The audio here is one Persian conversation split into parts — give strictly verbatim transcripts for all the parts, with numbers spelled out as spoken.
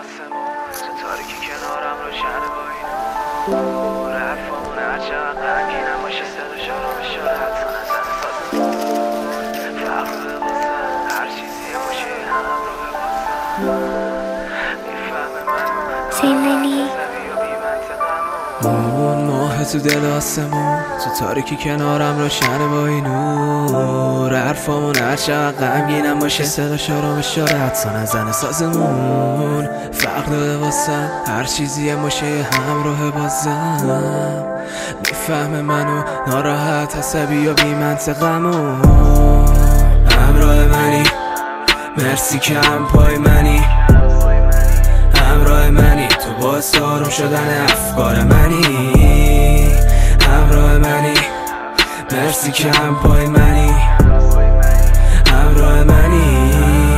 آسمون تو تاریکی کنارم روشن با این حرفامون هرچقدر غمگینم باشه صدا شارو بشاره حدسا نزنه سازمون فرق داره واسه هر چیزی باشه همراه واسه میفهمه من اون ماه تو دل آسمون تو تاریکی کنارم روشن با این نور حرفامون هرچقدر غمگینم باشه صدا شارو بشاره حدسا نزنه سازمون فرق داره واسه هر چیزی باشه همراه بازم میفهمه منو ناراحت عصبی یا بی منطقمون همراه منی مرسی که هم پای منی همراه منی تو باعث آروم شدن افکار منی همراه منی مرسی که هم پای منی همراه منی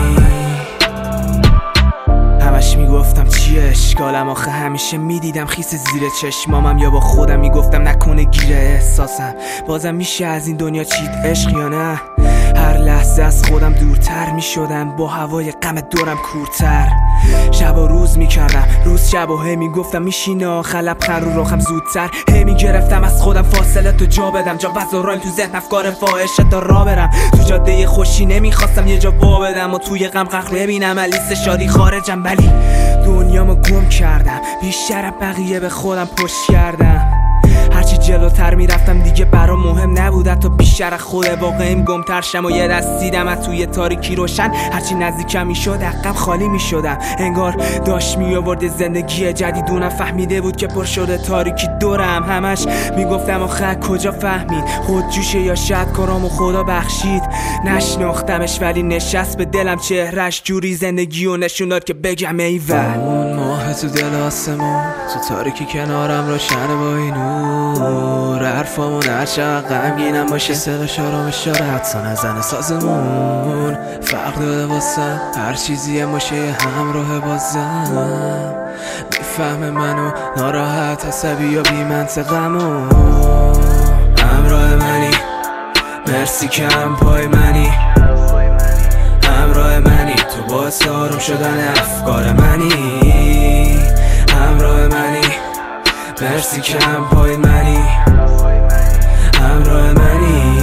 همش میگفتم چیه اشکالم آخه همیشه میدیدم خیس زیر چشمامم یا با خودم میگفتم نکنه گیره احساسم بازم میشه از این دنیا چید عشق یا نه هر لحظه از خودم دورتر میشدم با هوای غم دورم کورتر شب و روز میکردم روز شب و هی میگفتم میشینه آخر لبخند رو رخم زودتر هی میگرفتم از خودم فاصله تو جا بدم جا بذارم تو ذهن افکار فاحشه تا را برم تو جاده خوشی نمیخواستم یه جا وا بدم و توی غم غرق ببینم لیست شادی خارجم ولی دنیامو گم کردم بیشتر بقیه به خودم پشت کردم هرچی جلوتر میرفتم دیگه برام مهم نبود حتی بیشتر خود واقعیم گمتر شم و یه دست دیدم از توی تاریکی روشن هرچی نزدیکم میشد عقب خالی میشدم انگار داشت میآورد زندگی جدیدونم فهمیده بود که پر شده تاریکی دورم همش میگفتم آخه کجا فهمید خودجوشه یا شاید کارامو خدا بخشید نشناختمش ولی نشست به دلم چهرش جوری زندگی و نشون داد که بگم ایول اون ماه تو دل آسمون تو تاریکی کنارم روشن با این نور حرفامون هرچقدر غمگینم باشه صدا شارو بشاره حدسا نزنه سازمون فرق داره واسه هر چیزی باشه همراه بازم میفهمه منو ناراحت عصبی یا بی منطقمون همراه منی مرسی که هم پای منی همراه منی تو باعث آروم شدن افکار منی همراه منی مرسی که هم پای منی همراه منی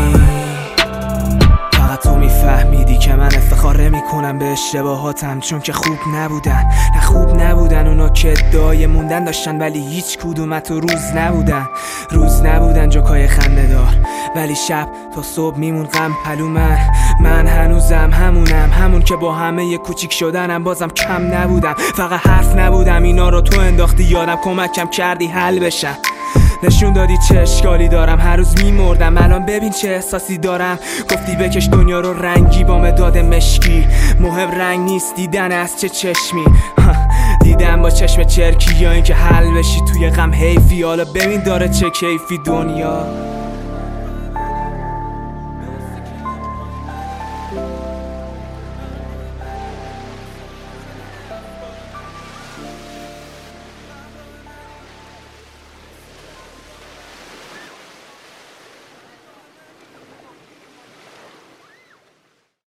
فقط تو میفهمیدی که من افتخار میکنم به اشتباهاتم چون که خوب نبودن نه خوب نبودن اونا که ادعای موندن داشتن ولی هیچ کدوم تو روز نبودن روز نبودن جوکای خنده دار ولی شب تا صبح میمون غم پلو من من هنوزم همونم همون که با همه ی کوچیک شدنم بازم کم نبودم فقط حرف نبودم اینا رو تو انداختی یادم کمکم کردی حل بشم نشون دادی چه اشکالی دارم هر روز میمردم الان ببین چه احساسی دارم گفتی بکش دنیا رو رنگی با مداد مشکی مهم رنگ نیست دیدن از چه چشمی دیدم با چشم چرکی یا اینکه حل بشی توی غم حیفی حالا ببین داره چه کیفی دنیا